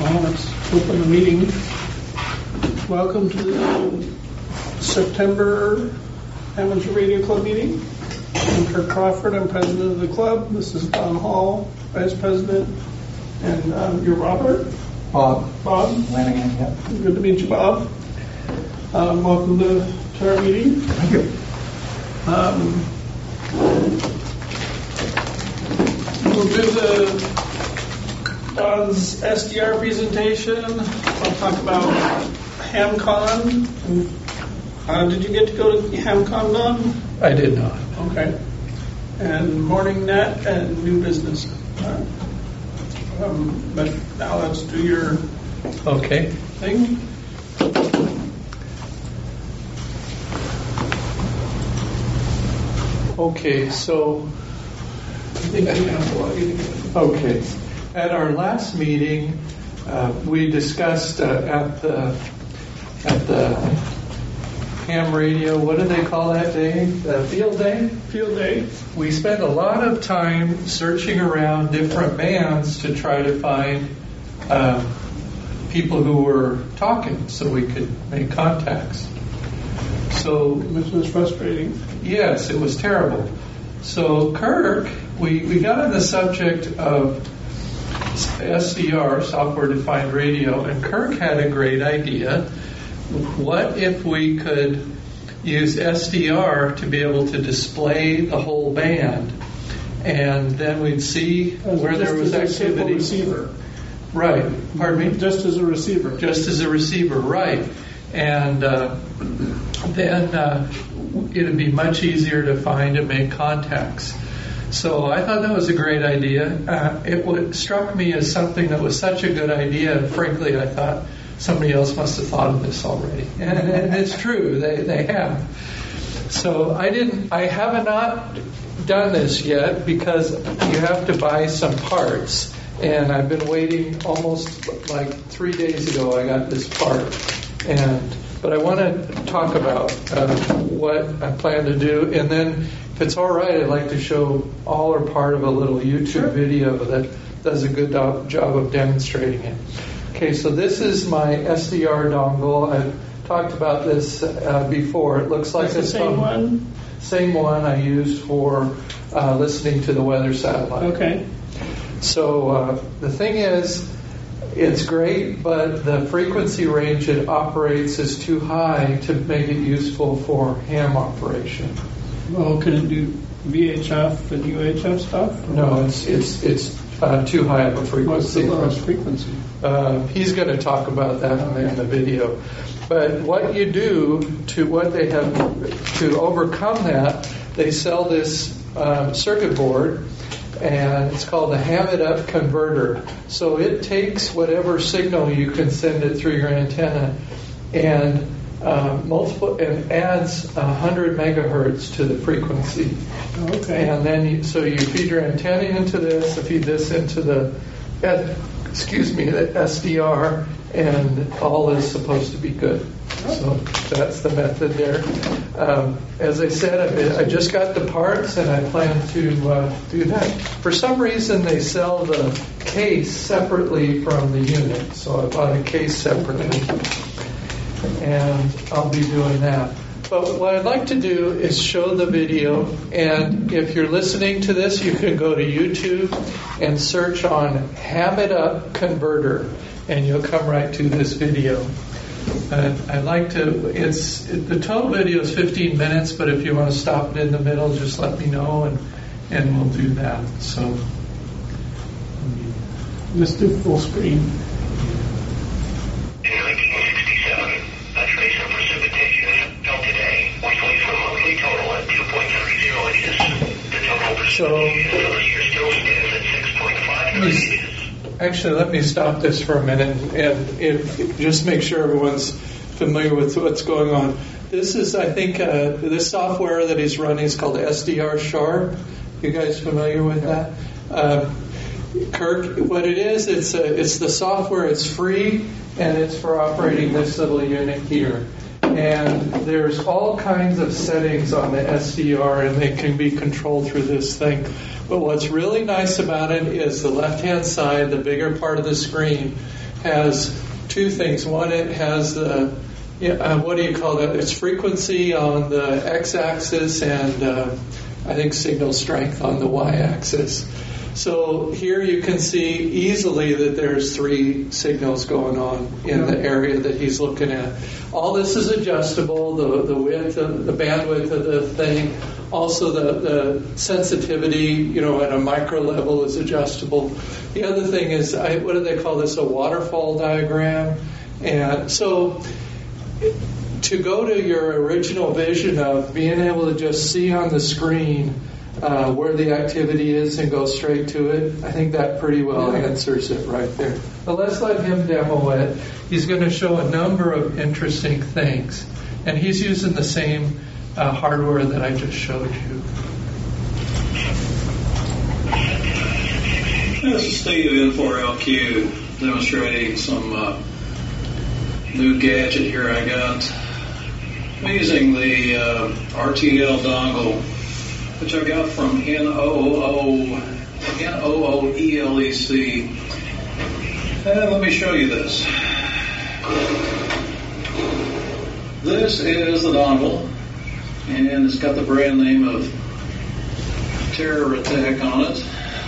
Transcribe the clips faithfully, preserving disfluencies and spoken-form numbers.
Now let's open the meeting. Welcome to the September Amateur Radio Club meeting. I'm Kirk Crawford. I'm president of the club. This is Don Hall, vice president. And um, you're Robert? Bob. Bob? Lanigan, yep. Good to meet you, Bob. Um, welcome to, to our meeting. Thank you. Um, we'll do the Don's S D R presentation. I'll talk about HamCon. Uh, did you get to go to HamCon, Don? I did not. Okay. And MorningNet and new business. Uh, um, but now let's do your Okay. thing. Okay, so I think you have to log in again. okay. At our last meeting, uh, we discussed uh, at the at the ham radio. What do they call that day? The field day. Field day. We spent a lot of time searching around different bands to try to find uh, people who were talking, so we could make contacts. So Which was frustrating. yes, it was terrible. So Kirk, we, we got on the subject of S D R, software defined radio, and Kirk had a great idea. What if we could use S D R to be able to display the whole band, and then we'd see As where there was just as a simple activity. receiver. Right. Pardon me? Just as a receiver. Just as a receiver, right. And uh, then uh, it would be much easier to find and make contacts. So I thought that was a great idea. Uh, it w- struck me as something that was such a good idea, and frankly, I thought somebody else must have thought of this already. And, and it's true, they, they have. So I didn't, I have not done this yet because you have to buy some parts. And I've been waiting almost like three days ago I got this part. And but I want to talk about uh, what I plan to do, and then if it's all right, I'd like to show all or part of a little YouTube Sure. video that does a good do- job of demonstrating it. Okay, so this is my S D R dongle. I've talked about this uh, before. It looks like That's the a same phone. one? Same one I used for uh, listening to the weather satellite. Okay. So uh, the thing is, it's great, but the frequency range it operates is too high to make it useful for ham operation. Well, can it do V H F and U H F stuff? No, it's it's it's uh, too high of a What's the frequency. lowest frequency? Uh, he's going to talk about that in the, in the video. But what you do to what they have to overcome that, they sell this um, circuit board, and it's called a Ham It Up converter. So it takes whatever signal you can send it through your antenna and uh, multiple and adds one hundred megahertz to the frequency. Okay. And then you, so you feed your antenna into this, and feed this into the uh, excuse me, the S D R, and all is supposed to be good. So that's the method there. Um, as I said, I've been, I just got the parts, and I plan to uh, do that. For some reason, they sell the case separately from the unit, so I bought a case separately, and I'll be doing that. But what I'd like to do is show the video, and if you're listening to this, you can go to YouTube and search on Ham It Up Converter, and you'll come right to this video. And I'd like to, it's, the total video is fifteen minutes, but if you want to stop it in the middle, just let me know, and, and we'll do that. So, Let's do full screen. In nineteen sixty-seven, a trace of precipitation fell today, which leaves the monthly total at two point three zero inches. The total precipitation for the year still stands at six point five three inches. Actually, let me stop this for a minute and if, just make sure everyone's familiar with what's going on. This is, I think, uh, this software that he's running is called S D R Sharp. You guys familiar with that? Uh, Kirk, what it is, it's a, it's the software. It's free, and it's for operating this little unit here. And there's all kinds of settings on the S D R, and they can be controlled through this thing. But what's really nice about it is the left-hand side, the bigger part of the screen, has two things. One, it has the, yeah, uh, what do you call that? It's frequency on the x-axis and uh, I think signal strength on the y-axis. So here you can see easily that there's three signals going on in the area that he's looking at. All this is adjustable, the, the width, of, the bandwidth of the thing. Also the, the sensitivity, you know, at a micro level is adjustable. The other thing is, I, what do they call this, a waterfall diagram? And so to go to your original vision of being able to just see on the screen Uh, where the activity is and go straight to it, I think that pretty well yeah. answers it right there. But let's let him demo it. He's going to show a number of interesting things. And he's using the same uh, hardware that I just showed you. This is Steve N four L Q demonstrating some uh, new gadget here I got. I'm using the uh, R T L dongle, which I got from N O O E L E C. And let me show you this. This is the dongle, and it's got the brand name of TerraTech on it.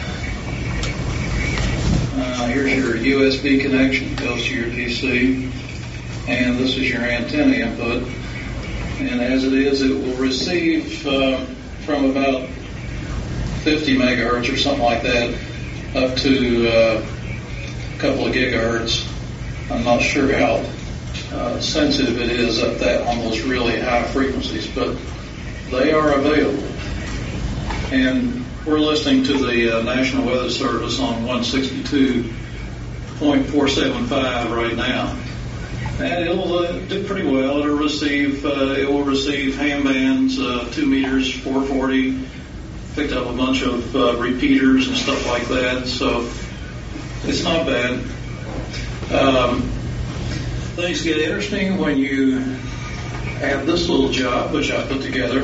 Uh, here's your U S B connection, goes to your P C, and this is your antenna input. And as it is, it will receive uh, from about fifty megahertz or something like that up to uh, a couple of gigahertz. I'm not sure how uh, sensitive it is up that on those really high frequencies, but they are available. And we're listening to the uh, National Weather Service on one sixty-two point four seven five right now. And it'll uh, do pretty well. It'll receive, uh, it will receive ham bands, uh, two meters, four forty. Picked up a bunch of uh, repeaters and stuff like that, so it's not bad. Um, things get interesting when you have this little job, which I put together.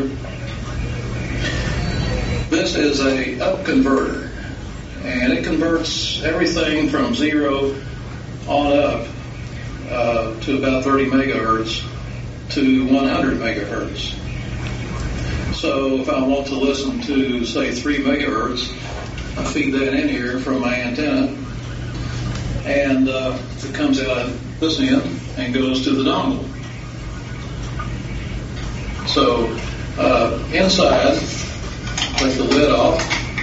This is a up converter, and it converts everything from zero on up Uh, to about thirty megahertz to one hundred megahertz. So if I want to listen to, say, three megahertz, I feed that in here from my antenna, and uh, it comes out this end and goes to the dongle. So uh, inside, take the lid off.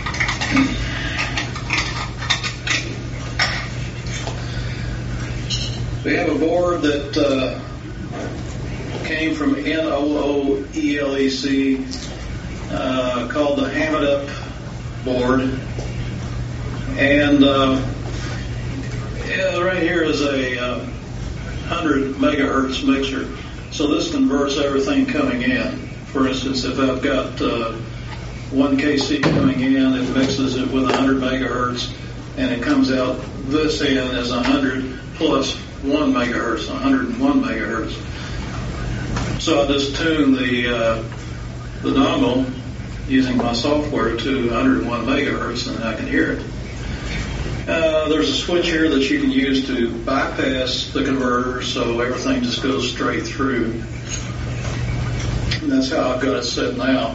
We have a board that uh, came from N O O E L E C uh, called the Ham It Up board. And uh, yeah, right here is a uh, one hundred megahertz mixer. So this converts everything coming in. For instance, if I've got uh, one K C coming in, it mixes it with one hundred megahertz, and it comes out this end as one hundred plus one megahertz, one hundred one megahertz. So I just tune the uh, the dongle using my software to one hundred one megahertz, and I can hear it. Uh, there's a switch here that you can use to bypass the converter, so everything just goes straight through. And that's how I've got it set now.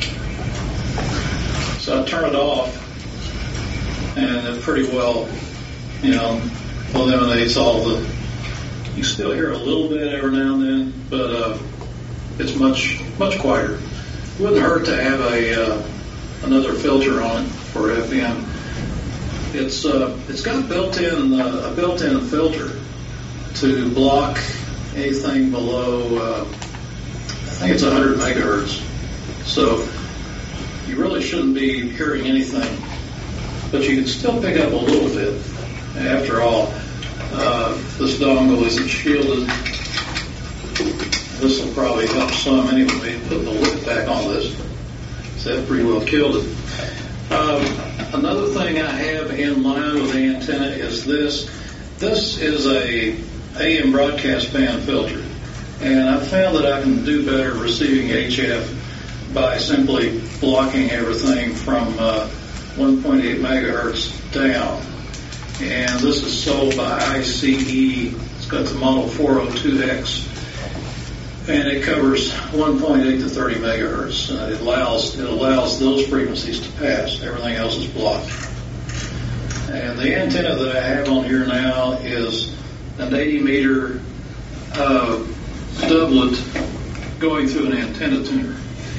So I turn it off, and it pretty well, you know, eliminates all the. You still hear a little bit every now and then, but uh, it's much much quieter. Wouldn't hurt to have a uh, another filter on it for F M. It's uh, it's got built-in uh, a built-in filter to block anything below. Uh, I think it's one hundred megahertz. So you really shouldn't be hearing anything, but you can still pick up a little bit. After all, uh, this dongle isn't shielded. This will probably help some anyway, putting the lid back on this. So that pretty well killed it. Um, another thing I have in line with the antenna is this. This is a A M broadcast band filter. And I found that I can do better receiving H F by simply blocking everything from uh, one point eight megahertz down. and this is sold by I C E. It's got the model four oh two X, and it covers one point eight to thirty megahertz. Uh, it allows it allows those frequencies to pass. Everything else is blocked. And the antenna that I have on here now is an eighty meter uh, doublet going through an antenna tuner.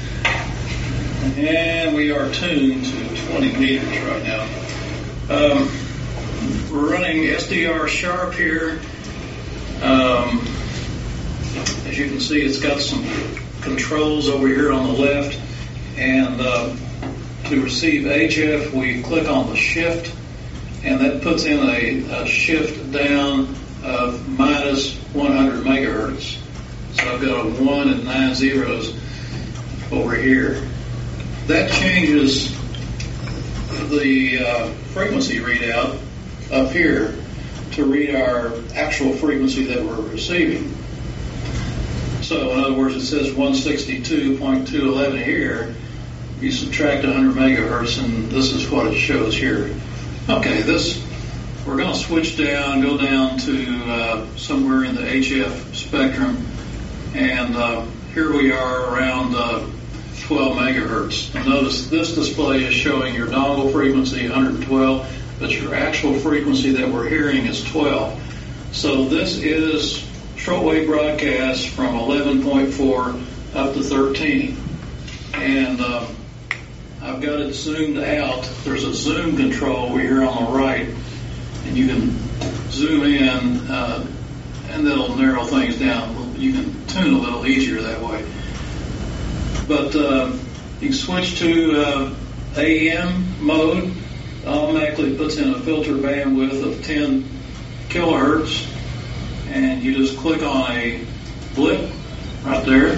And we are tuned to twenty meters right now. Um, we're running S D R Sharp here. Um, as you can see, it's got some controls over here on the left. And uh, to receive H F, we click on the shift, and that puts in a, a shift down of minus one hundred megahertz. So I've got a one and nine zeros over here. That changes the uh, frequency readout up here to read our actual frequency that we're receiving. So in other words, it says one sixty-two point two one one here. You subtract one hundred megahertz, and this is what it shows here. Okay, this we're going to switch down, go down to uh, somewhere in the H F spectrum, and uh, here we are around uh, twelve megahertz. Now notice this display is showing your dongle frequency one hundred twelve, but your actual frequency that we're hearing is twelve. So this is shortwave broadcast from eleven point four up to thirteen. And uh, I've got it zoomed out. There's a zoom control over here on the right, and you can zoom in, uh, and that'll narrow things down. You can tune a little easier that way. But uh, you can switch to uh, A M mode. Automatically puts in a filter bandwidth of ten kilohertz, and you just click on a blip right there,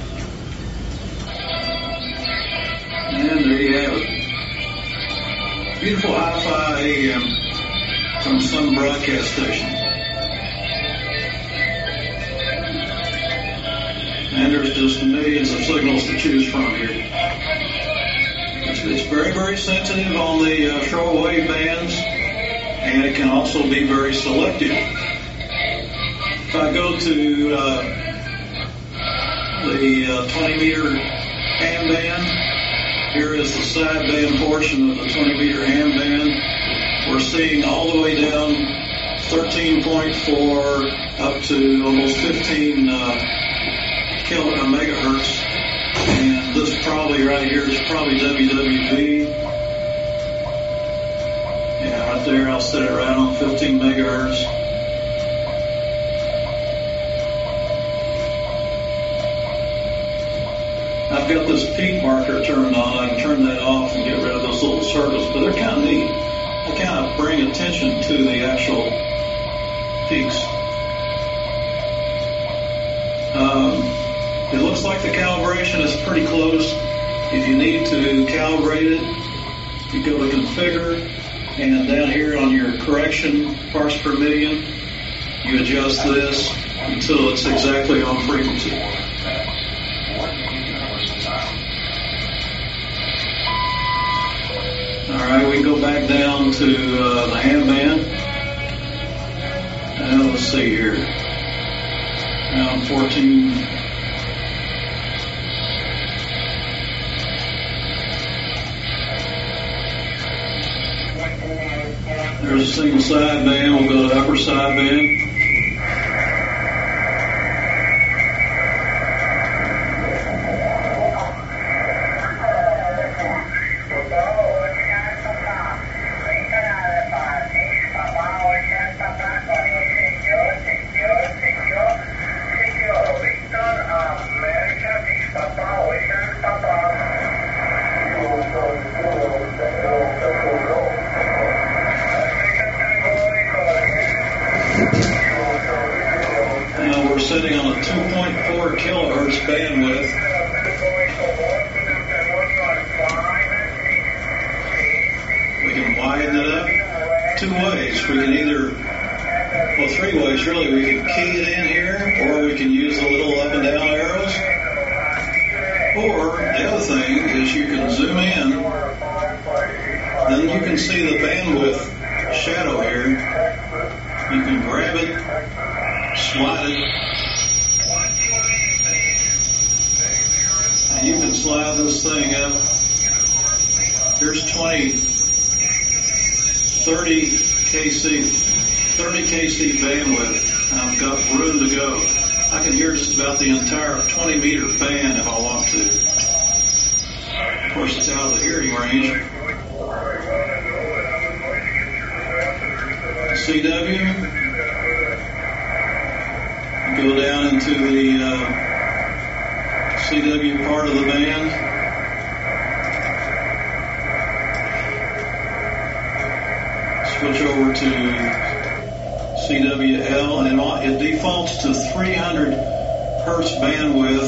and there you have it. Beautiful hi-fi A M from some broadcast station. And there's just millions of signals to choose from here. It's, it's very, very sensitive on the uh, shortwave bands, and it can also be very selective. If I go to uh, the uh, twenty meter ham band, here is the sideband portion of the twenty meter ham band. We're seeing all the way down thirteen point four up to almost fifteen uh, kilo uh, megahertz, and this probably right here is probably W W B. Yeah, right there, I'll set it right on fifteen megahertz. I've got this peak marker turned on. I can turn that off and get rid of those little circles, but they're kind of neat. They kind of bring attention to the actual peaks. Um, It looks like the calibration is pretty close. If you need to calibrate it, you go to configure, and down here on your correction parts per million, you adjust this until it's exactly on frequency. All right, we can go back down to uh, the ham band. And let's see here. Now fourteen. There's a single side band. We'll go to upper side band. Sitting on a two point four kilohertz bandwidth. We can widen it up two ways. We can either, well, three ways really. We can key it in here, or we can use the little up and down arrows. Or the other thing is you can zoom in, then you can see the bandwidth shadow here. You can grab it, slide it. And you can slide this thing up. Here's twenty, thirty K C, thirty K C bandwidth. And I've got room to go. I can hear just about the entire twenty meter band if I want to. Of course, it's out of the hearing range. C W. Go down into the uh, C W part of the band. Switch over to C W L, and it defaults to three hundred hertz bandwidth.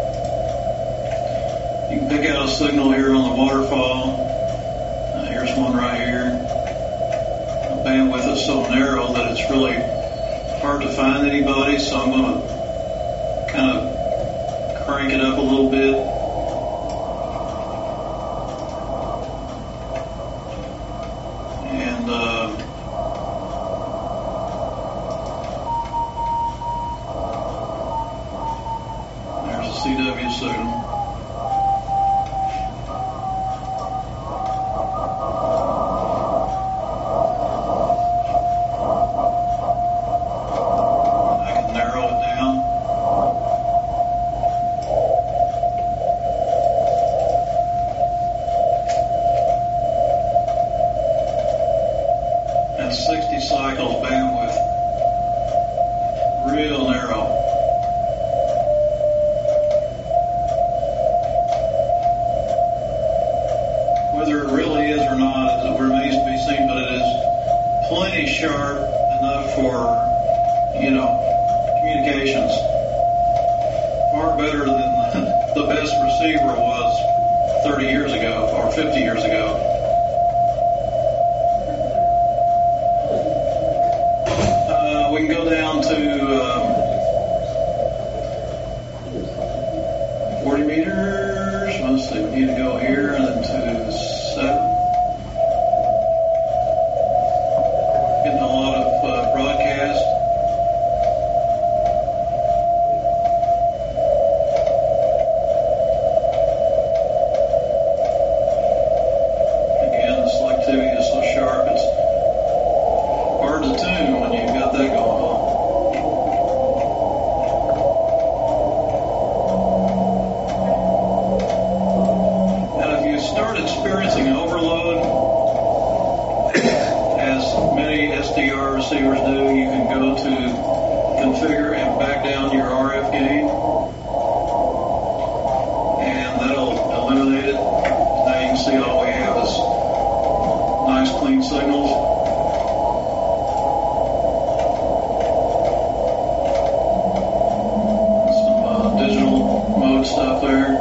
You can pick out a signal here on the waterfall. Uh, here's one right here. The bandwidth is so narrow that it's really hard to find anybody, so I'm going to kind of crank it up a little bit. And uh, there's a C W signal. sixty cycles bandwidth, real narrow. Whether it really is or not, it remains to be seen, but it is plenty sharp enough for, you know, communications. Far better than the best receiver was thirty years ago or fifty years ago. We can go down to um, forty meters. Let's see, we need to go here and then to seven. Getting a lot of uh, broadcast. Again, the selectivity is so sharp, it's hard to tune when you've got that going on. And if you start experiencing overload, as many S D R receivers do, you can go to configure and back down your R F gain, and that'll eliminate it. Now you can see all we have is nice clean signals. Stuff there.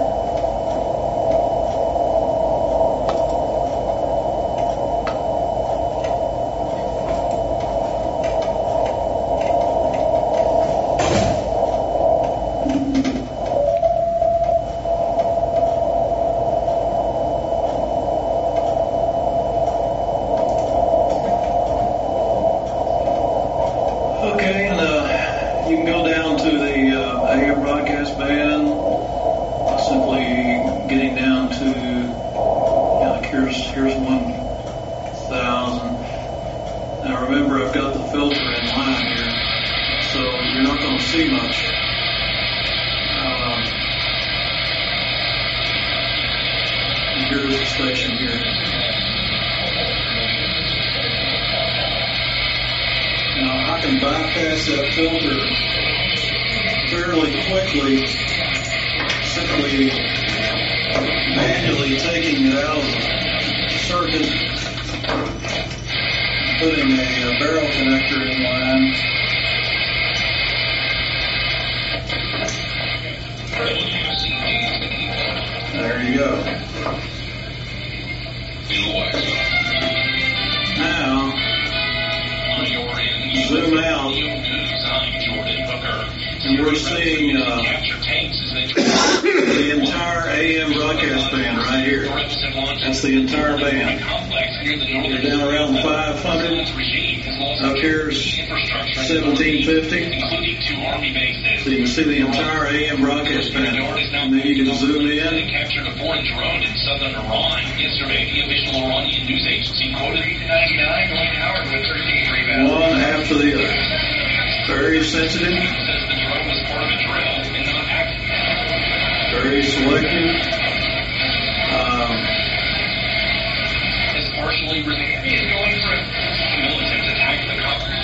Okay, and uh, you can go down to the uh, A M broadcast band. Simply getting down to, you know, like here's here's one thousand. Now remember, I've got the filter in line here, so you're not going to see much. Um, here's the station here. Now I can bypass that filter fairly quickly, simply manually taking it out of the circuit, putting a, a barrel connector in line. There you go. Now, zoom out, and we're seeing uh, the entire A M broadcast band right here. That's the entire band. We're down around five hundred. Up here's seventeen fifty. So you can see the entire A M broadcast panel. And then you can zoom in. Captured a foreign drone in southern Iran. Yesterday, the official Iranian news agency quoted ninety-nine going Howard with thirteen rebounds. One after the other. Very sensitive. Says the drone was part of a drill and not active. Very selective. Um, It's partially resilient going for it. Militants attacked the cover.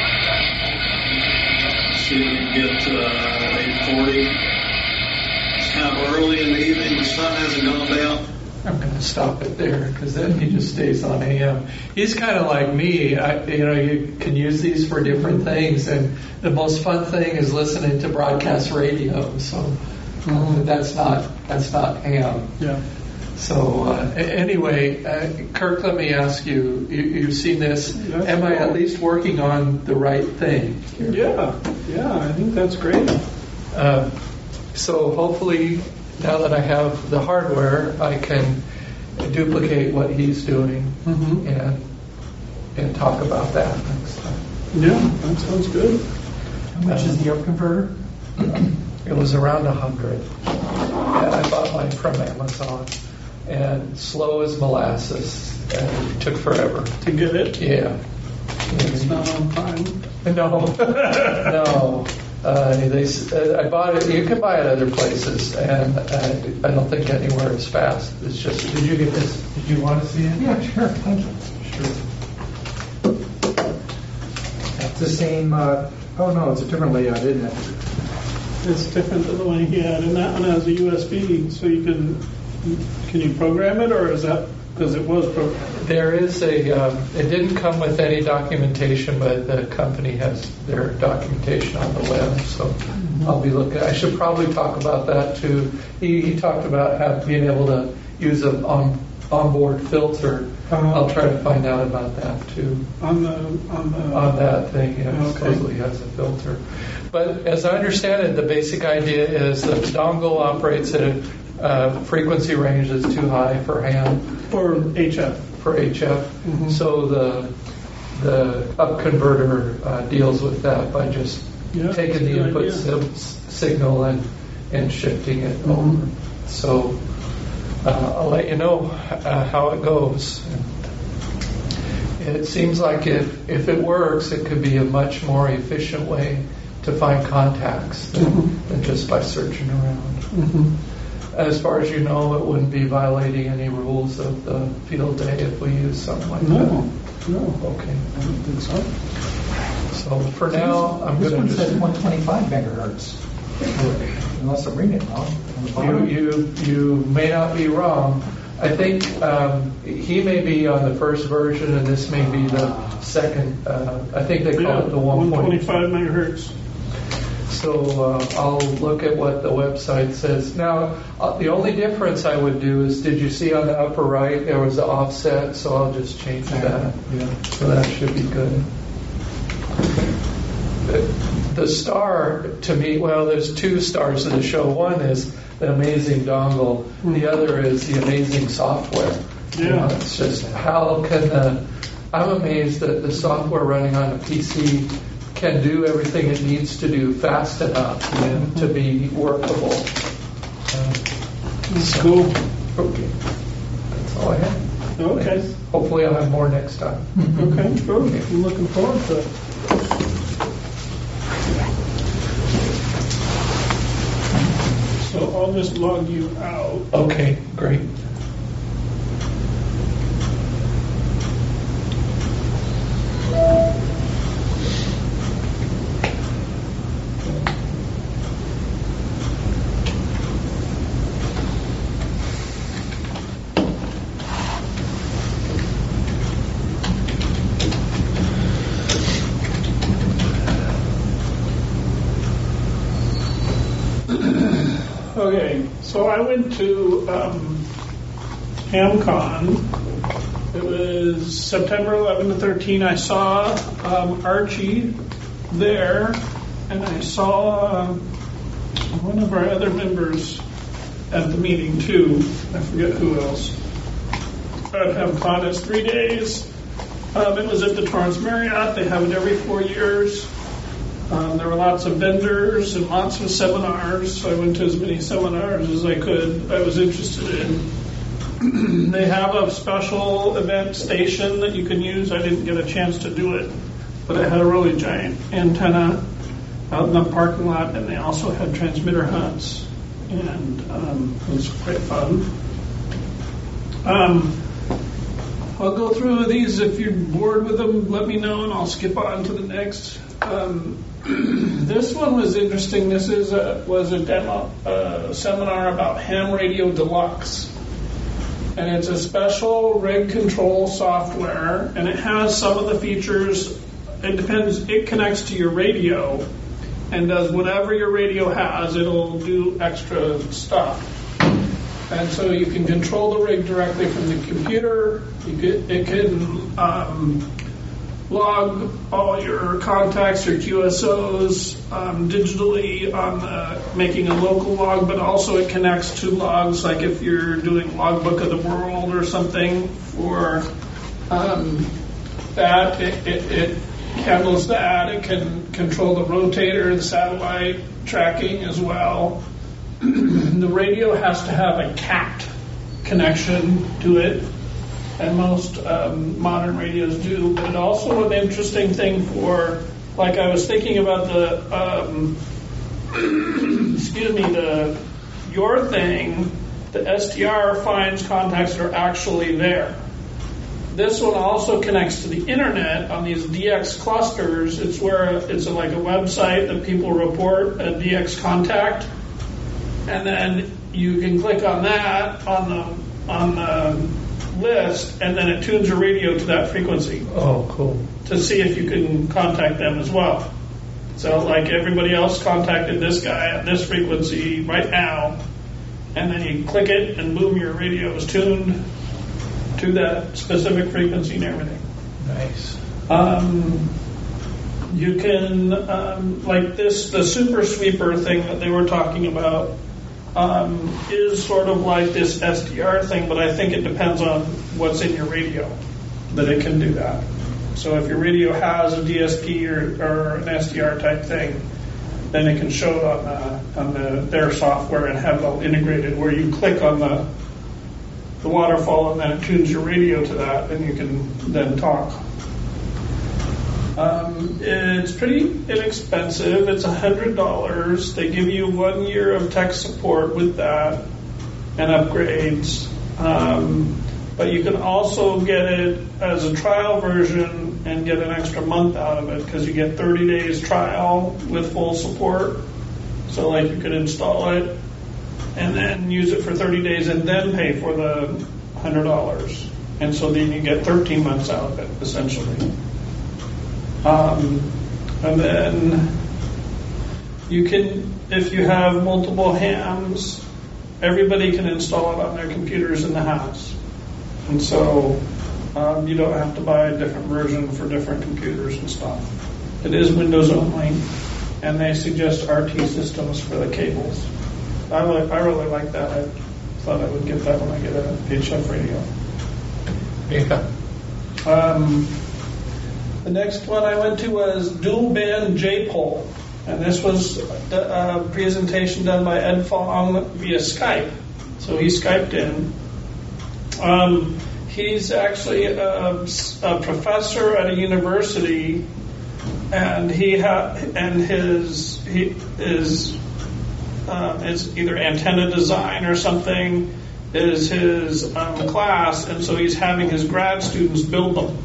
see if we can get uh, eight forty. It's kind of early in the evening. The sun hasn't gone down. I'm going to stop it there because then he just stays on A M. He's kind of like me. I, you know, you can use these for different things, and the most fun thing is listening to broadcast radio. So uh, that's not that's not A M. Yeah. So uh, a- anyway, uh, Kirk, let me ask you, you. You've seen this. That's Am I cool. at least working on the right thing here? Yeah. Yeah. I think that's great. Uh, so hopefully, now that I have the hardware, I can duplicate what he's doing Mhm. and and talk about that next time. Yeah. That sounds good. How much is the up converter? It was around a hundred. And I bought mine from Amazon. And slow as molasses. And it took forever. To get it. Yeah. It's not on time. No, no. Uh, they, s- uh, I bought it. You can buy it other places, and uh, I don't think anywhere is fast. It's just. Did you get this? Did you want to see it? Yeah, sure. Thank you. Sure. It's the same. Uh, oh no, it's a different layout, isn't it? It's different than the one he had, and that one has a U S B, so you can can you program it, or is that because it was programmed? There is a. Um, it didn't come with any documentation, but the company has their documentation on the web. So I'll be looking. I should probably talk about that too. He, he talked about have, being able to use an on onboard filter. Uh-huh. I'll try to find out about that too. On the on the On that thing, yeah, Okay. supposedly has a filter. But as I understand it, the basic idea is the dongle operates at a uh, frequency range that's too high for ham. for H F. For H F. Mhm. So the the up converter uh, deals with that by just Yeah, taking the good input idea. sim- signal and and shifting it Mhm. over. So uh, I'll let you know uh, how it goes. It seems like if if it works, it could be a much more efficient way to find contacts than, Mhm. than just by searching around. Mm-hmm. As far as you know, it wouldn't be violating any rules of the field day if we use something like No, that. no, Okay. I don't think so. So for now, I'm This going one to says just. one twenty-five megahertz. Unless I'm reading it wrong. On the You, bottom. you, you may not be wrong. I think um, he may be on the first version, and this may be the second. Uh, I think they call Yeah, it the one one point. twenty-five megahertz. So uh, I'll look at what the website says. Now, uh, the only difference I would do is, did you see on the upper right there was the offset? So I'll just change that. Yeah. So that should be good. The, the star to me, well, there's two stars to the show. One is the amazing dongle. The other is the amazing software. You know, Yeah. it's just how can the. I'm amazed that the software running on a P C can do everything it needs to do fast enough and to be workable. Uh, That's cool. okay, that's all I have. Okay. Hopefully, I'll have more next time. Okay, cool. I'm looking forward to it. So I'll just log you out. Okay, great. Okay, so I went to um, HamCon. It was September eleventh to thirteenth. I saw um, Archie there, and I saw um, one of our other members at the meeting too. I forget who else. at HempCon. It's three days. Um, it was at the Torrance Marriott. They have it every four years. Um, there were lots of vendors and lots of seminars, so I went to as many seminars as I could. I was interested in. They have a special event station that you can use. I didn't get a chance to do it, but it had a really giant antenna out in the parking lot, and they also had transmitter hunts, and um, it was quite fun. Um, I'll go through these. If you're bored with them, let me know, and I'll skip on to the next. Um, this one was interesting. This is a, was a demo uh, seminar about Ham Radio Deluxe, and it's a special rig control software, and it has some of the features. It depends. It connects to your radio, and does whatever your radio has. It'll do extra stuff. And so you can control the rig directly from the computer. You can, it can um, log all your contacts, your Q S Os um, digitally on the, making a local log, but also it connects to logs, like if you're doing Logbook of the World or something for um, that. It, it, it handles that. It can control the rotator, the satellite tracking as well. The radio has to have a capped connection to it, and most um, modern radios do. But it also an interesting thing for, like I was thinking about the, um, excuse me, the your thing. The S T R finds contacts that are actually there. This one also connects to the internet on these D X clusters. It's where it's like a website that people report a D X contact. And then you can click on that on the on the list, and then it tunes your radio to that frequency. Oh, cool. To see if you can contact them as well. So, like everybody else contacted this guy at this frequency right now, and then you click it, and boom, your radio is tuned to that specific frequency and everything. Nice. Um, you can, um, like this, the Super Sweeper thing that they were talking about. Um, is sort of like this S D R thing, but I think it depends on what's in your radio that it can do that. So if your radio has a D S P or, or an S D R type thing, then it can show it on the, on the, their software and have it all integrated where you click on the the waterfall and then it tunes your radio to that, and you can then talk. Um, it's pretty inexpensive. It's one hundred dollars. They give you one year of tech support with that and upgrades. Um, but you can also get it as a trial version and get an extra month out of it because you get thirty days trial with full support. So like you could install it and then use it for thirty days and then pay for the one hundred dollars. And so then you get thirteen months out of it, essentially. Um, and then you can, if you have multiple hams, everybody can install it on their computers in the house. And so um, you don't have to buy a different version for different computers and stuff. It is Windows only, and they suggest R T systems for the cables. I, li- I really like that. I thought I would get that when I get a H F radio. Yeah. Um, The next one I went to was dual band J-pole, and this was a presentation done by Ed Fong via Skype. So he Skyped in. Um, he's actually a, a professor at a university, and he ha- and his he is um, is either antenna design or something is his um, class, and so he's having his grad students build them.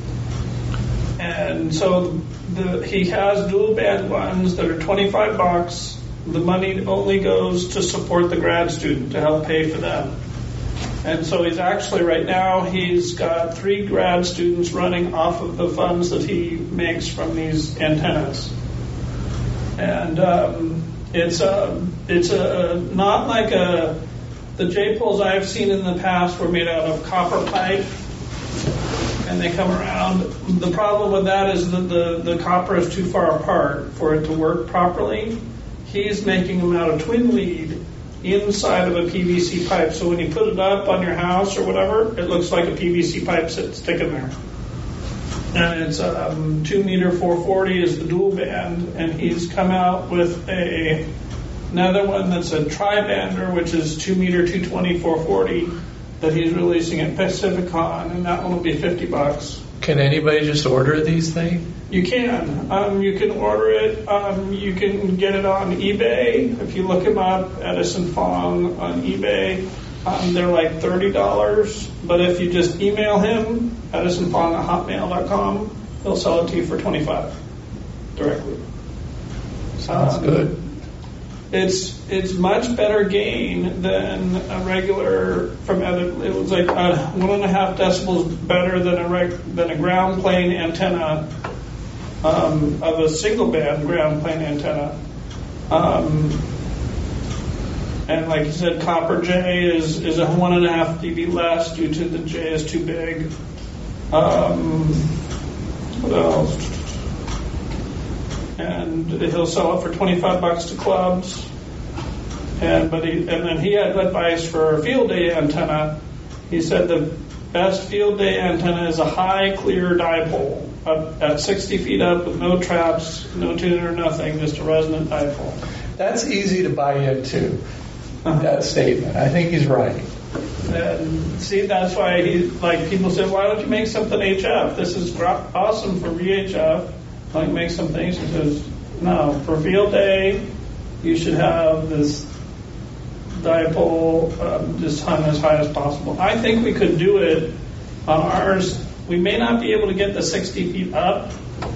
And so the, he has dual band ones that are twenty-five bucks. The money only goes to support the grad student to help pay for them. And so he's actually right now he's got three grad students running off of the funds that he makes from these antennas. And um, it's a it's a not like a the J-poles I've seen in the past were made out of copper pipe. And they come around. The problem with that is that the, the copper is too far apart for it to work properly. He's making them out of twin lead, inside of a P V C pipe. So when you put it up on your house or whatever, it looks like a P V C pipe sitting sticking there. And it's um, two meter four forty is the dual band, and he's come out with a another one that's a tri-bander, which is two meter two twenty four forty that he's releasing at Pacificon, and that one will be fifty bucks. Can anybody just order these things? You can. Um, you can order it. Um, you can get it on eBay. If you look him up, Edison Fong on eBay, um, they're like thirty dollars. But if you just email him, edison fong at hotmail dot com, he'll sell it to you for twenty-five dollars directly. Sounds um, good. It's it's much better gain than a regular from other. It was like uh, one and a half decibels better than a reg, than a ground plane antenna um, of a single band ground plane antenna. Um, and like you said, copper J is is a one and a half dB less due to the J is too big. Um, what else? And he'll sell it for twenty-five bucks to clubs. And but he and then he had advice for a field day antenna. He said the best field day antenna is a high clear dipole up at sixty feet up with no traps, no tuner, nothing, just a resonant dipole. That's easy to buy into. Uh-huh. That statement. I think he's right. And see, that's why he like people say, why don't you make something H F? This is gr- awesome for V H F. Like make some things. He says, no, for field day, you should have this dipole um, just hung as high as possible. I think we could do it on ours. We may not be able to get the sixty feet up,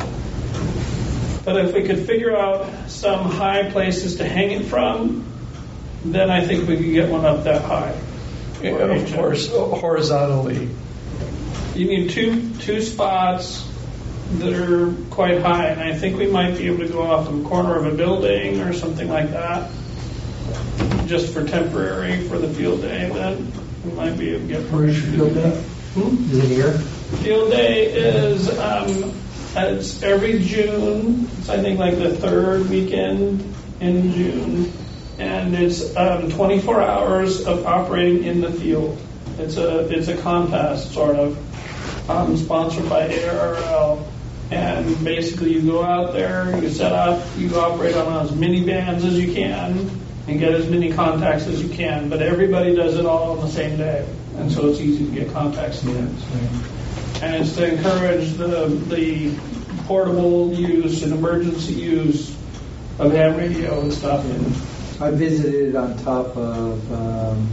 but if we could figure out some high places to hang it from, then I think we could get one up that high. Yeah, of course, horizontally. You need two two spots that are quite high, and I think we might be able to go off the corner of a building or something like that, just for temporary for the field day. Then we might be able to get. Where's your field day? Hmm? Is it here? Field day is um, it's every June. It's I think like the third weekend in June, and it's um, twenty-four hours of operating in the field. It's a it's a contest sort of um, sponsored by A R L. And basically you go out there, you set up, you operate on as many bands as you can and get as many contacts as you can. But everybody does it all on the same day. And so it's easy to get contacts in. And it's to encourage the the portable use and emergency use of ham radio and stuff. And I visited on top of um,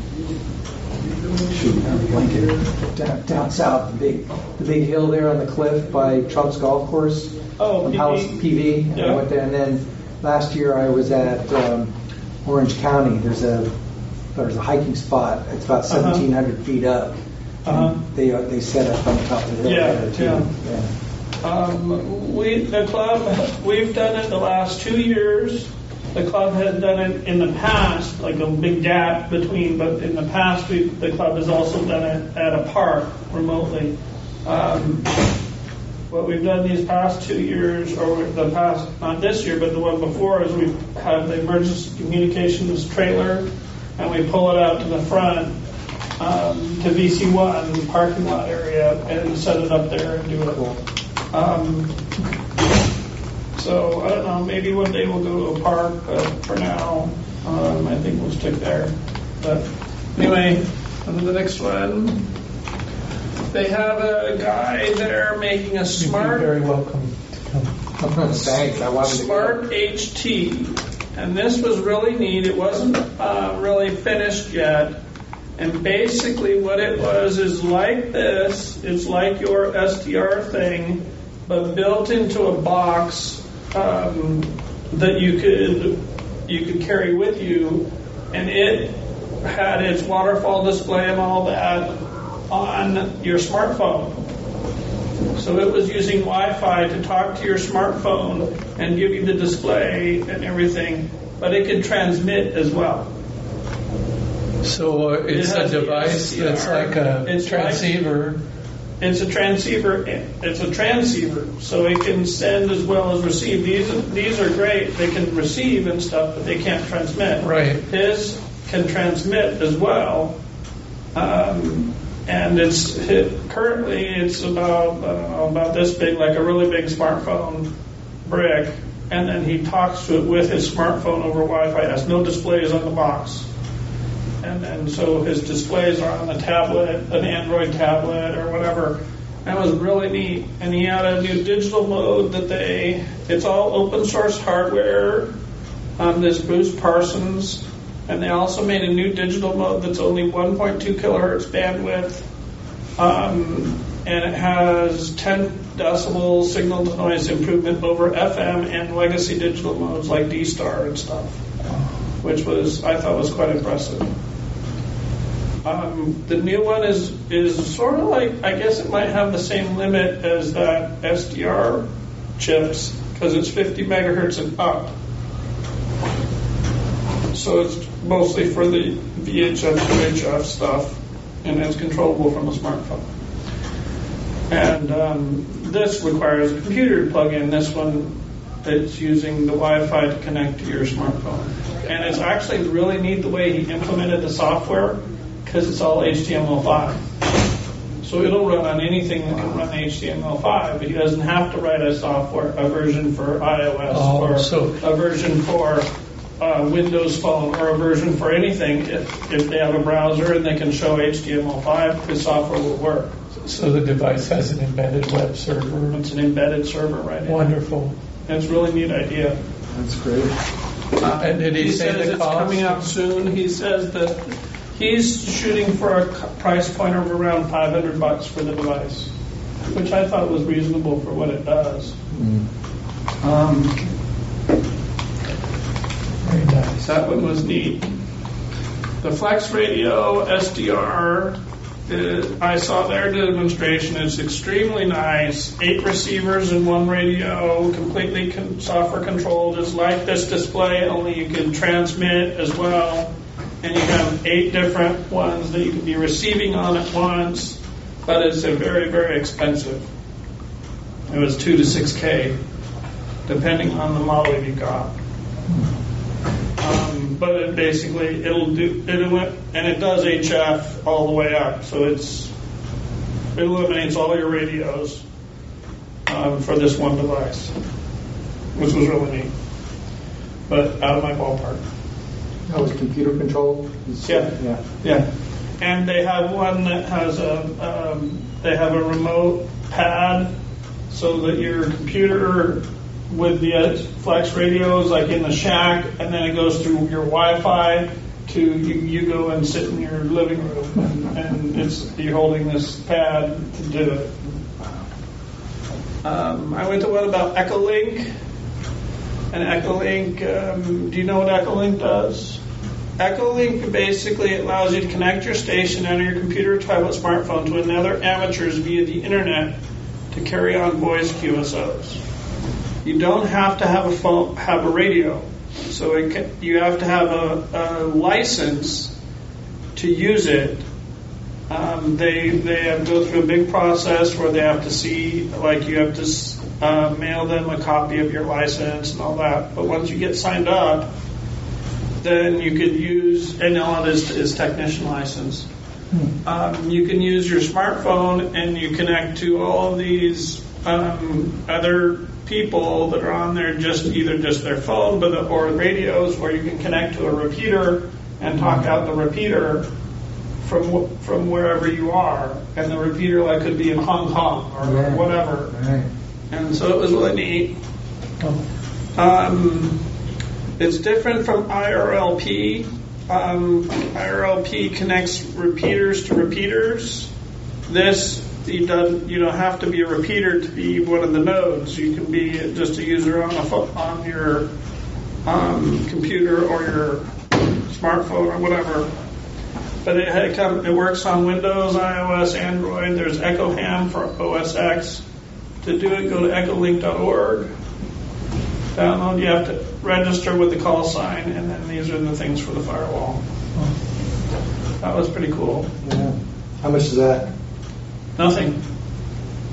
shoot, I'm blanking. Down, down south, the big the big hill there on the cliff by Trump's golf course. Oh, on P V. House P V. And Yeah. I went there, and then last year I was at um, Orange County. There's a there's a hiking spot. It's about Uh-huh. seventeen hundred feet up. Uh-huh. And They uh, they set up on top of the hill Yeah, there too. yeah. Yeah. Um, we, the club, we've done it the last two years. The club had done it in the past, like a big gap between, but in the past, we, the club has also done it at a park remotely. Um, what we've done these past two years, or the past, not this year, but the one before, is we have the emergency communications trailer, and we pull it out to the front um, to V C one parking lot area and set it up there and do it. Um, so I don't know. Maybe one day we'll go to a park, but for now, um, I think we'll stick there. But anyway, on to the next one. They have a guy there making a You'd smart. be very welcome to come. Thanks. I wanted to go. Smart H T, and this was really neat. It wasn't uh, really finished yet, and basically what it was is like this. It's like your S D R thing, but built into a box um, that you could you could carry with you, and it had its waterfall display and all that on your smartphone. So it was using Wi-Fi to talk to your smartphone and give you the display and everything, but it could transmit as well. So uh, it's It a has the device S D R. that's like a It's transceiver it's a transceiver. It's a transceiver, so it can send as well as receive. These these are great. They can receive and stuff, but they can't transmit. Right. His can transmit as well, um, and it's it, currently it's about uh, about this big, like a really big smartphone brick, and then he talks to it with his smartphone over Wi-Fi. It has no displays on the box. And, and so his displays are on a tablet, an Android tablet or whatever. That was really neat. And he had a new digital mode that they, it's all open source hardware. Um, this Bruce Parsons. And they also made a new digital mode that's only one point two kilohertz bandwidth. Um, and it has ten decibel signal to noise improvement over F M and legacy digital modes like D-Star and stuff, which was, I thought was quite impressive. Um, the new one is is sort of like, I guess it might have the same limit as that S D R chips because it's fifty megahertz and up. So it's mostly for the V H F, U H F stuff, and it's controllable from a smartphone. And um, this requires a computer to plug in. This one, it's using the Wi-Fi to connect to your smartphone. And it's actually really neat the way he implemented the software, because it's all H T M L five. So it'll run on anything that can run H T M L five, but he doesn't have to write a software, a version for iOS Oh, or so- a version for uh, Windows Phone or a version for anything. If, if they have a browser and they can show H T M L five, the software will work. So the device has an embedded web server. It's an embedded server right in. Wonderful. It's a really neat idea. That's great. Uh, And did he say says the it's cost? coming out soon. He says that he's shooting for a c- price point of around five hundred bucks for the device, which I thought was reasonable for what it does. Mm. Um, Very nice. that one was neat. The Flex Radio S D R, uh, I saw their demonstration. It's extremely nice. Eight receivers in one radio, completely con- software controlled. It's like this display, only you can transmit as well. And you have eight different ones that you can be receiving on at once, but it's a very, very expensive. It was two to six K, depending on the model you got. Um, but it basically, it'll do, it and it does H F all the way up, so it's it eliminates all your radios um, for this one device, which was really neat, but out of my ballpark. That was computer controlled? Yeah. Yeah. Yeah, and they have one that has a um, they have a remote pad so that your computer with the uh, Flex radios like in the shack, and then it goes through your Wi-Fi to you, you go and sit in your living room, and, and it's you're holding this pad to do it. Um, I went to one about Echolink, and Echolink. Um, do you know what Echolink does? Echolink basically allows you to connect your station out of your computer, tablet, smartphone to another amateur's via the internet to carry on voice Q S Os. You don't have to have a phone, have a radio, so it can, you have to have a, a license to use it. Um, they they have to go through a big process where they have to see, like you have to uh, mail them a copy of your license and all that. But once you get signed up, then you could use, and all it is is technician license. Um, you can use your smartphone and you connect to all of these um, other people that are on there, just either just their phone, but the, or radios, or you can connect to a repeater and talk out the repeater from from wherever you are, and the repeater like could be in Hong Kong or Yeah. whatever. Right. And so it was really neat. Um, it's different from I R L P. Um, I R L P connects repeaters to repeaters. This, you don't, you don't have to be a repeater to be one of the nodes. You can be just a user on a phone, on your um, computer or your smartphone or whatever. But it, it, come, it works on Windows, iOS, Android. There's EchoHam for O S X. To do it, go to echolink dot org. Download. You have to register with the call sign, and then these are the things for the firewall. That was pretty cool. Yeah. How much is that? Nothing.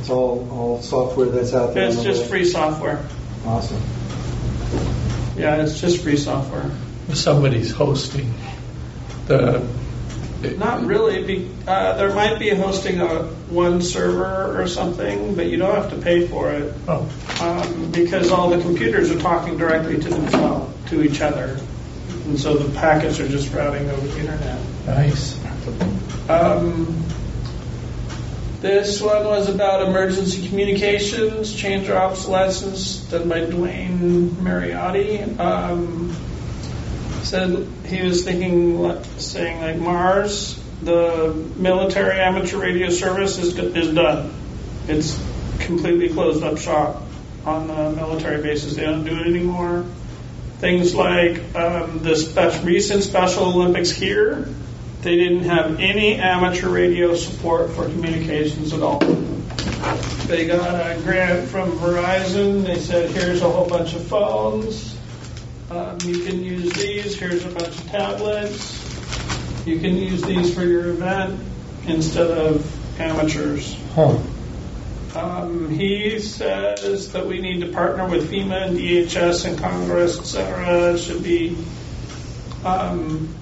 It's all, all software that's out there. It's on the just web. free software. Awesome. Yeah, it's just free software. Somebody's hosting the. Not really. Be, uh, there might be hosting a one server or something, but you don't have to pay for it Oh, um, because all the computers are talking directly to themselves, to each other, and so the packets are just routing over the internet. nice. Um, this one was about emergency communications, change or obsolescence, done by Dwayne Mariotti. Um, said he was thinking, saying like Mars, the military amateur radio service is is done. It's completely closed up shop on the military bases. They don't do it anymore. Things like um, the spe- recent Special Olympics here, they didn't have any amateur radio support for communications at all. They got a grant from Verizon. They said, here's a whole bunch of phones. Um, you can use these. Here's a bunch of tablets. You can use these for your event instead of amateurs. Huh. Um, he says that we need to partner with FEMA and D H S and Congress, et cetera. It should be um,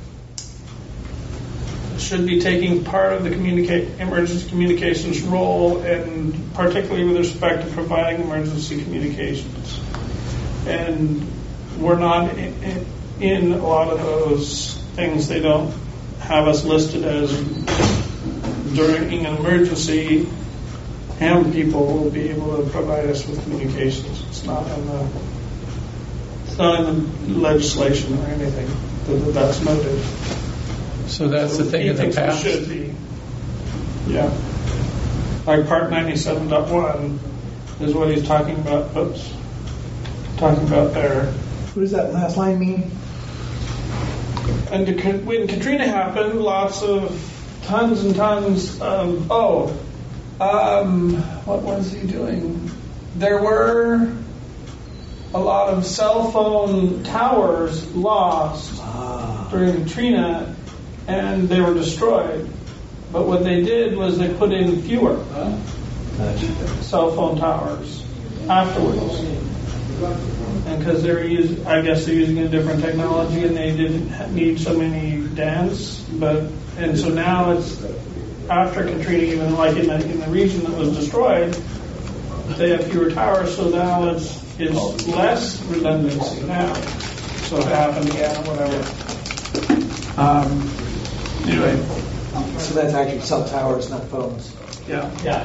should be taking part of the communica- emergency communications role, and particularly with respect to providing emergency communications. And we're not in, in a lot of those things. They don't have us listed as during an emergency. Ham people will be able to provide us with communications. It's not in the it's not in the legislation or anything that that's noted. So that's the thing He in the thinks we past. should be. Yeah. Like Part ninety-seven point one is what he's talking about. Oops. Talking about there. What does that last line mean? And to, when Katrina happened, lots of tons and tons of oh. Um, what was he doing? There were a lot of cell phone towers lost Ah. during Katrina, and they were destroyed. But what they did was they put in fewer Gotcha. cell phone towers afterwards. And because they're using, I guess they're using a different technology, and they didn't need so many D A Ns. But and so now it's. After Katrina, even like in the in the region that was destroyed, they have fewer towers, so now it's it's less redundancy now. So if it happened again or whatever. Um, anyway, So that's actually cell towers, not phones. yeah, yeah.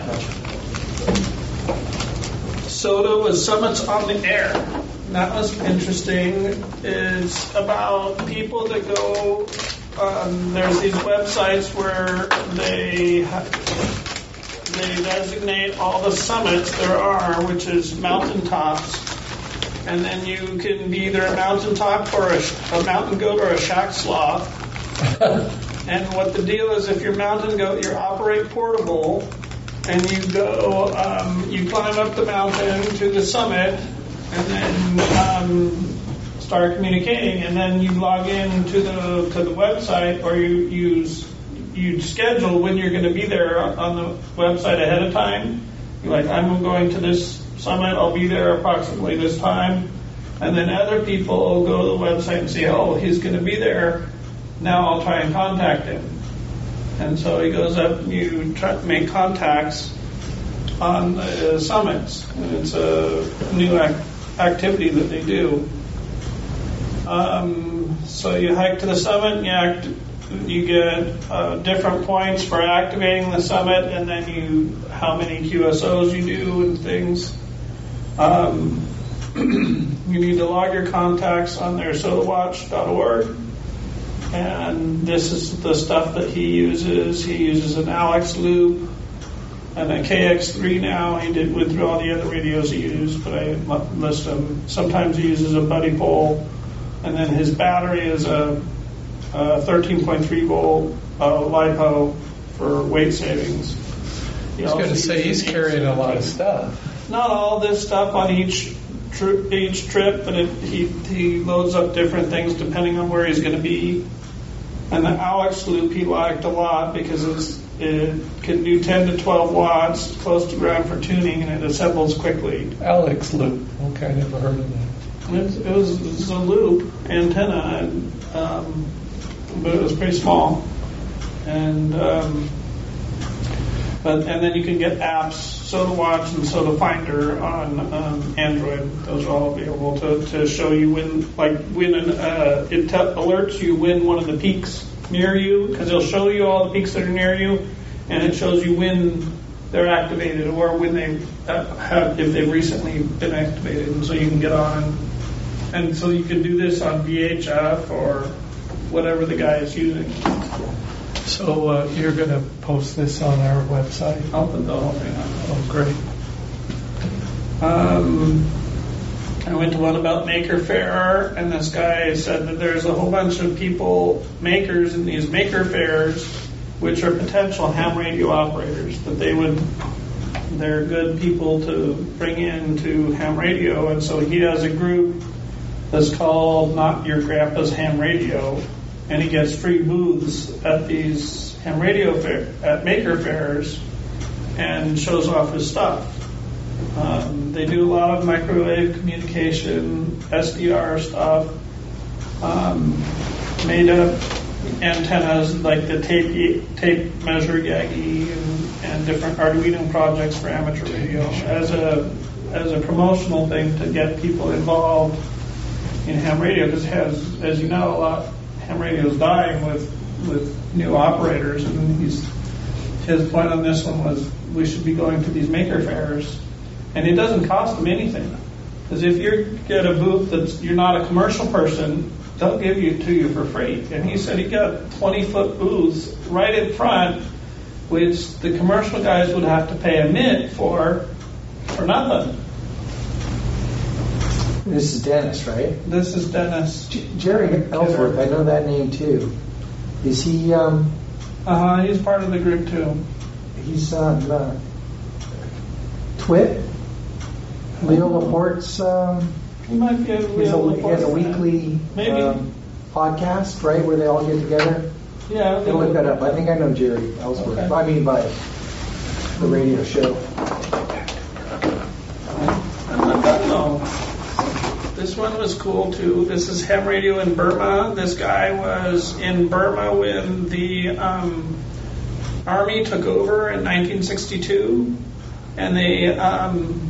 SOTA was Summits on the Air. That was interesting. It's about people that go. Um, there's these websites where they ha- they designate all the summits there are, which is mountaintops, and then you can be either a mountaintop or a, sh- a mountain goat or a shack sloth. And what the deal is, if you're mountain goat, you operate portable, and you go, um, you climb up the mountain to the summit, and then. Um, start communicating, and then you log in to the to the website, or you use you schedule when you're going to be there on the website ahead of time. You're like, I'm going to this summit, I'll be there approximately this time, and then other people will go to the website and say, oh, he's going to be there. Now I'll try and contact him. And so he goes up, and you try to make contacts on the summits, and it's a new ac- activity that they do. Um, so you hike to the summit, and you, act, you get uh, different points for activating the summit, and then you how many Q S Os you do and things. Um, you need to log your contacts on their soda watch dot org, and this is the stuff that he uses. He uses an Alex loop and a K X three now. He did with all the other radios he used, but I list them. Sometimes he uses a buddy pole. And then his battery is a, a thirteen point three volt uh, LiPo for weight savings. He I was going to say he's carrying a lot of stuff. Not all this stuff on each tri- each trip, but it, he he loads up different things depending on where he's going to be. And the Alex loop he liked a lot because it's It can do ten to twelve watts, close to ground for tuning, and it assembles quickly. Alex Loop. Okay, I never heard of that. It was, it was, it was a loop antenna, and, um, but it was pretty small. And um, but and then you can get apps, Soda Watch and Soda Finder on um, Android. Those are all available to, to show you when, like when an, uh, it te- alerts you when one of the peaks near you, because it'll show you all the peaks that are near you, and it shows you when they're activated or when they uh, have, if they've recently been activated, and so you can get on. And so you can do this on V H F or whatever the guy is using. So uh, you're going to post this on our website? I'll put the whole thing on. Oh, great. Um, I went to one about Maker Faire, and this guy said that there's a whole bunch of people, makers in these Maker Fairs, which are potential ham radio operators, that they would, they're good people to bring in to ham radio. And so he has a group that's called Not Your Grandpa's Ham Radio, and he gets free booths at these ham radio fair, at Maker Fairs, and shows off his stuff. Um, they do a lot of microwave communication, S D R stuff, um, made up antennas like the tape tape measure Yagi and, and different Arduino projects for amateur radio as a as a promotional thing to get people involved in ham radio, because has, as you know, a lot ham radio is dying with with new operators, and he's his point on this one was we should be going to these Maker Fairs, and it doesn't cost them anything, because if you get a booth that's you're not a commercial person, they'll give you to you for free. And he said he got twenty foot booths right in front, which the commercial guys would have to pay a mint for for nothing. This is Dennis, right? This is Dennis. J- Jerry Ellsworth, I know that name too. Is he, um, Uh-huh, he's part of the group too. he's on uh, Twit? Leo Laporte's, um, He might be a he has a, real he has a weekly Maybe. um, podcast, right, where they all get together? Yeah. I'll look that up. I think I know Jerry Ellsworth. Okay. I mean, by the radio show. I'm not done though. This one was cool too. This is ham radio in Burma. This guy was in Burma when the um, army took over in nineteen sixty-two, and they um,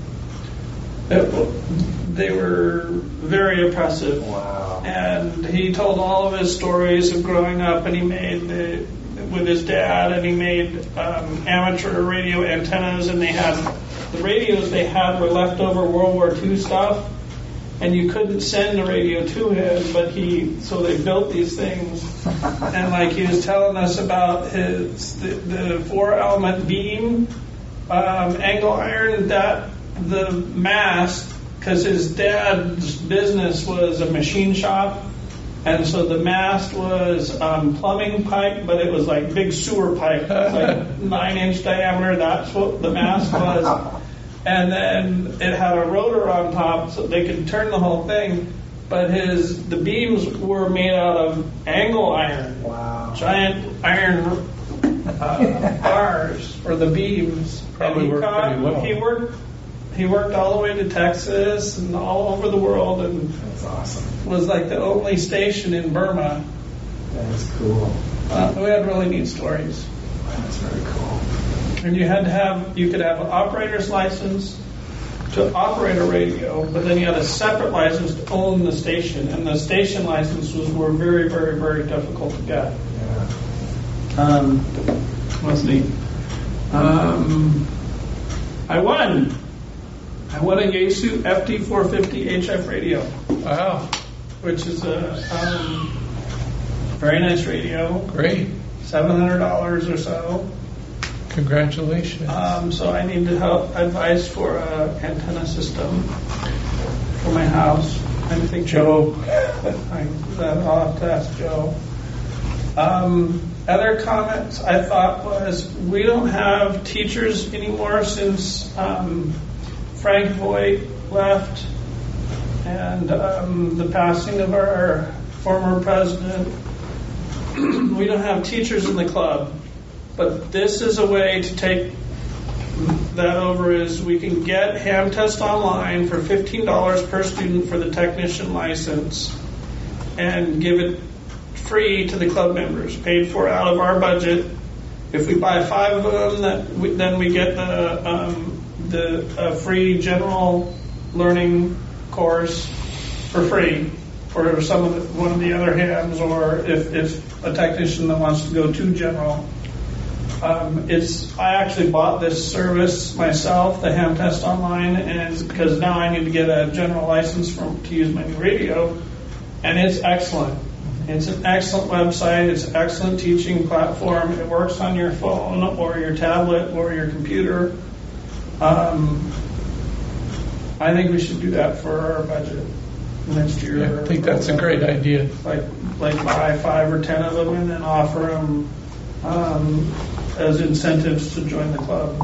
it, they were very oppressive. Wow. And he told all of his stories of growing up, and he made the, with his dad, and he made um, amateur radio antennas, and they had the radios they had were leftover World War Two stuff. And you couldn't send the radio to him, but he, so they built these things. And like he was telling us about his, the, the four element beam, um, angle iron, that the mast, because his dad's business was a machine shop. And so the mast was um, plumbing pipe, but it was like big sewer pipe. It was like nine inch diameter. That's what the mast was. And then it had a rotor on top, so they could turn the whole thing. But his the beams were made out of angle iron, Wow. giant iron uh, bars for the beams. Probably and he worked pretty well. He worked. He worked all the way to Texas and all over the world, and That's awesome. was like the only station in Burma. That's cool. Uh, we had really neat stories. That's very cool. And you had to have, you could have an operator's license to operate a radio, but then you had a separate license to own the station, and the station licenses were very, very, very difficult to get. Yeah. Um, was neat. Um, I won. I won a Yaesu F D four fifty H F radio, Wow, which is a um, very nice radio, great. seven hundred dollars or so. Congratulations. Um, so I need to help advice for a antenna system for my house. I think Joe. I, that I'll have to ask Joe. Um, other comments I thought was we don't have teachers anymore since um, Frank Voigt left, and um, the passing of our former president. We don't have teachers in the club. But this is a way to take that over is we can get Ham Test Online for fifteen dollars per student for the technician license and give it free to the club members, paid for out of our budget. If we buy five of them, that we, then we get the um, the uh, free general learning course for free for some of the, one of the other hams, or if, if a technician that wants to go to general. Um, it's I actually bought this service myself, the Ham Test Online, and because now I need to get a general license from to use my new radio, and it's excellent. It's an excellent website. It's an excellent teaching platform. It works on your phone or your tablet or your computer. Um, I think we should do that for our budget next year. Yeah, I think that's a great idea. Like, like buy five or ten of them and then offer them um, as incentives to join the club.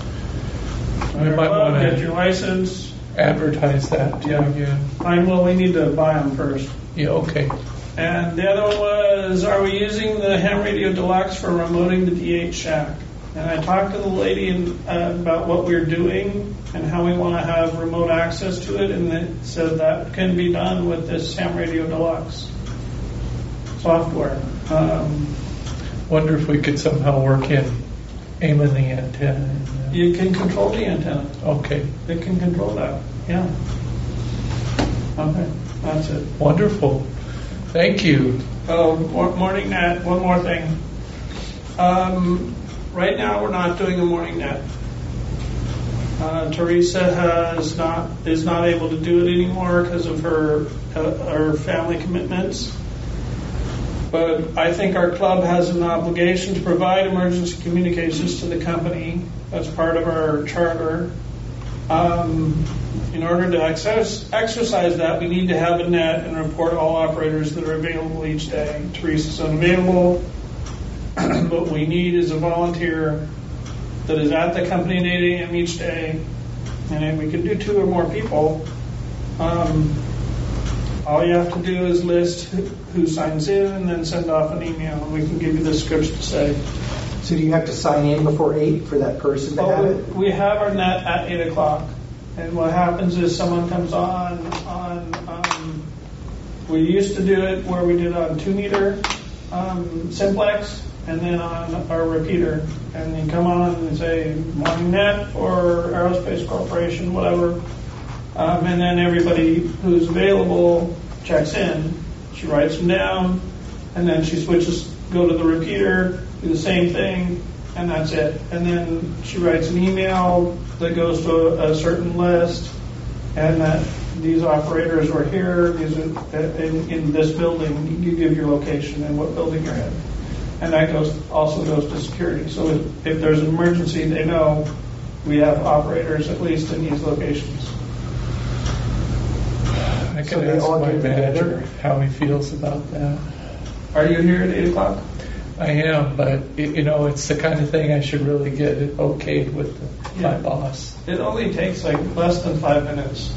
We might club, want get to your license. advertise that too Yeah. again. Fine. Well, we need to buy them first. Yeah, okay. And the other one was, are we using the Ham Radio Deluxe for remoting the D H shack? And I talked to the lady in, uh, about what we're doing and how we want to have remote access to it, and it said that can be done with this Ham Radio Deluxe software. Um, Wonder if we could somehow work in aiming the antenna. and, uh, you can control the antenna. Okay, It can control that. Yeah. Okay, that's it. wonderful. Thank you. Oh, mor- morning net. One more thing. Um, right now, we're not doing a morning net. Uh, Teresa has not is not able to do it anymore because of her uh, her family commitments. But I think our club has an obligation to provide emergency communications to the company. That's part of our charter. Um, in order to access, exercise that, we need to have a net and report all operators that are available each day. Teresa's unavailable. What we need is a volunteer that is at the company at eight a.m. each day. And if we can do two or more people, um, all you have to do is list who, who signs in and then send off an email. And we can give you the scripts to say. So do you have to sign in before eight for that person to have Oh, it? we have our net at eight o'clock, and what happens is someone comes on on. Um, we used to do it where we did on two meter um, simplex, and then on our repeater, and you come on and say morning net or Aerospace Corporation, whatever, um, and then everybody who's available checks in. She writes them down, and then she switches, go to the repeater, do the same thing, and that's it. And then she writes an email that goes to a, a certain list, and that these operators were here, these are in, in this building. You give your location and what building you're in, and that goes also goes to security. So if, if there's an emergency, they know we have operators at least in these locations. I So can they ask all my get manager together? how he feels about that. Are you here at eight o'clock? I am, but it, you know, it's the kind of thing I should really get it okayed with the, Yeah. my boss. It only takes like less than five minutes.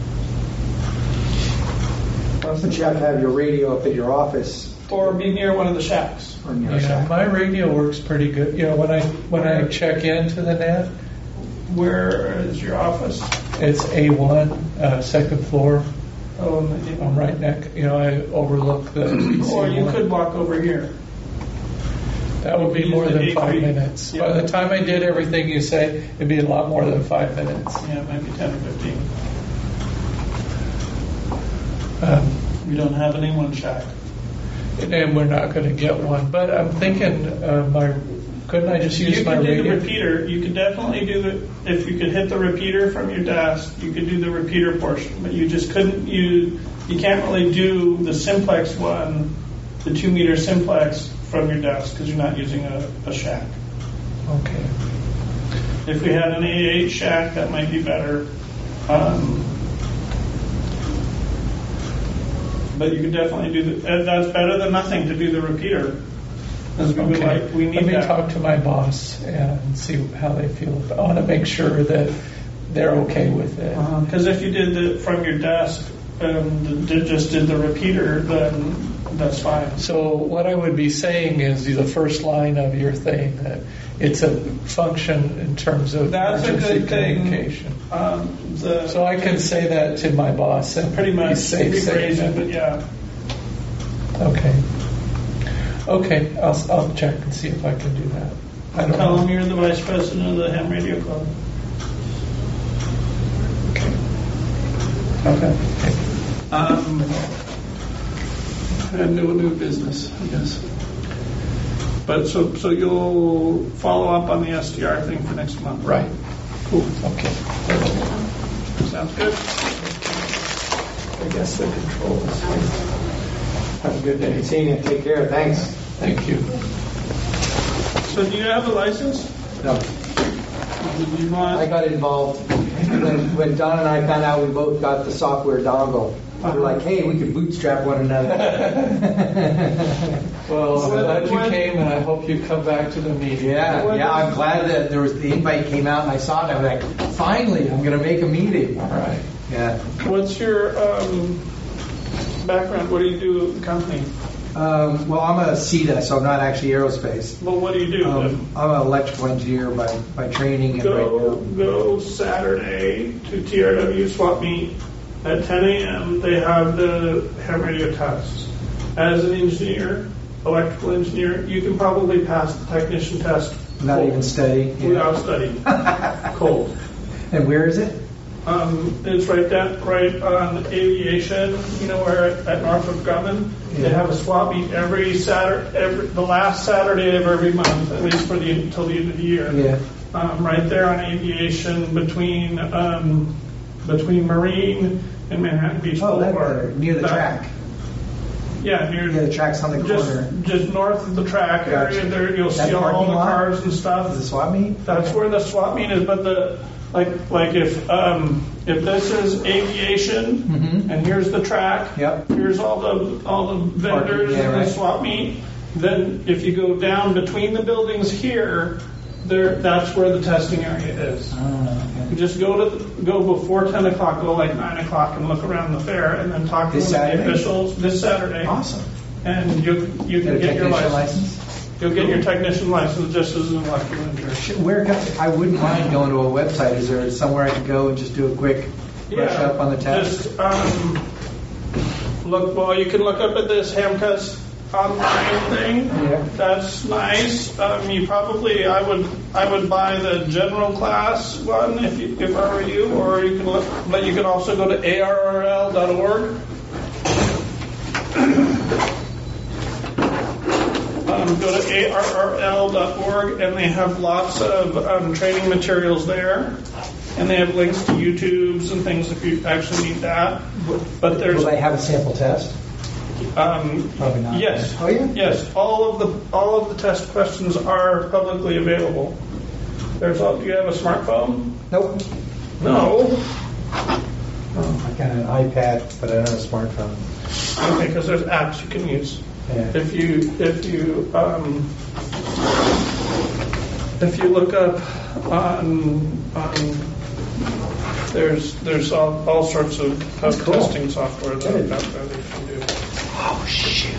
Less than But you have to five have your radio up at your office Or be near one of the shacks. or near a Yeah, shack. my radio works pretty good. You know, when I when I check into the net, Where is your office? it's A one, uh, second floor. Oh, in the- I'm right next. You know, I overlook the. B C Or you one. could walk over here. That would be use more the than A five three. minutes. Yeah. By the time I did everything you say, it'd be a lot more than five minutes. Yeah, maybe ten or fifteen. Um, We don't have an A one shack. and we're not going to get one. But I'm thinking, uh, my couldn't I just use You my could do the radio? repeater. You could definitely do the, if you could hit the repeater from your desk, you could do the repeater portion. But you just couldn't use, you can't really do the simplex one, the two meter simplex from your desk because you're not using a, a shack. Okay. If we had an A eight shack, that might be better. Um, but you could definitely do the, uh, that's better than nothing to do the repeater. Because we would Okay. like, we need Let me that. talk to my boss and see how they feel. I want to make sure that they're okay with it. Because if you did the from your desk and did, just did the repeater, then that's fine. So what I would be saying is the first line of your thing, that it's a function in terms of That's a emergency good thing. communication. Um, the, So I can say that to my boss and pretty be much safe saying rephrase it, but that. yeah. Okay. Okay, I'll, I'll check and see if I can do that. I don't Tell know. them you're the vice president of the Ham Radio Club. Okay. Um, and new new business, I guess. But so so you'll follow up on the S D R thing for next month, Right. Cool. Okay. Sounds good. I guess the control is here. Have a good day. Seeing you. Take care. Thanks. Thank you. So do you have a license? No, Did you want? I got involved when, when Don and I found out we both got the software dongle. We were like, hey, we could bootstrap one another. Well, I'm When- glad you when- came, and I hope you come back to the meeting. Yeah, yeah. I'm glad that there was the invite came out and I saw it. I was like, finally, I'm going to make a meeting. All right. Yeah. What's your um, background? What do you do at the company? Um, well, I'm a C E T A, so I'm not actually aerospace. Well, what do you do? Um, I'm an electrical engineer by, by training and Go right go Saturday to T R W swap meet at ten a.m. They have the ham radio tests. As an engineer, electrical engineer, you can probably pass the technician test. now. Not cold, even study. Yeah. without study. Cold. And where is it? Um, it's right down, right on aviation. You know where at Norfolk Grumman they have a swap meet every Saturday, every the last Saturday of every month, at least for the until the end of the year. Yeah. Um, right there on aviation between um, between Marine and Manhattan Beach Oh, that Boulevard. better. Near the That- track. Yeah, near Yeah, the track's on the corner. just just north of the track Gotcha. area. There you'll That see all parking the lot? cars and Is stuff. the swap meet? That's where the swap meet is, but the like like if um, if this is aviation Mhm. and here's the track, Yep. here's all the all the vendors yeah, and right. the swap meet. Then if you go down between the buildings here, there that's where the testing area is. Oh, You just go to the, go before ten o'clock, go like nine o'clock, and look around the fair, and then talk to This one of the Saturday? officials this Saturday. okay. Awesome. And you you Get can a get your technician license. license? You'll get your technician license just as an electrical engineer. Where can, I wouldn't mind going to a website. Is there somewhere I could go and just do a quick brush up on the test? Just um, look. Well, you can look up at this Hamcus online thing. Yeah. That's nice. Um, you probably I would I would buy the general class one if you, if I were you, or you can look. But you can also go to A R R L dot org. Um, go to A R R L dot org, and they have lots of um, training materials there, and they have links to YouTubes and things if you actually need that. But there's Will they have a sample test? um, Probably not. yes, Oh, yeah? yes, all of the all of the test questions are publicly available. There's all, do you have a smartphone? Nope. No. Oh, I got an iPad, but I don't have a smartphone. Okay, because there's apps you can use. Yeah. If you if you um, if you look up on on there's there's all, all sorts of, of That's cool. testing software that, Good. that, that you can do. Oh, shoot.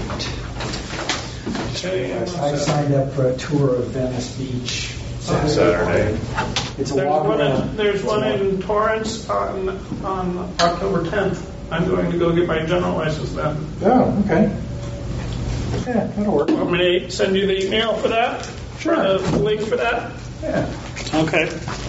Okay, I signed up for a tour of Venice Beach on Saturday. It's a There's walk one around. in, there's It's a one walk- in Torrance on on October tenth. I'm going to go get my general license then. Oh, okay. Yeah, that'll work. Want me to send you the email for that? Sure. For the link for that? Yeah. Okay.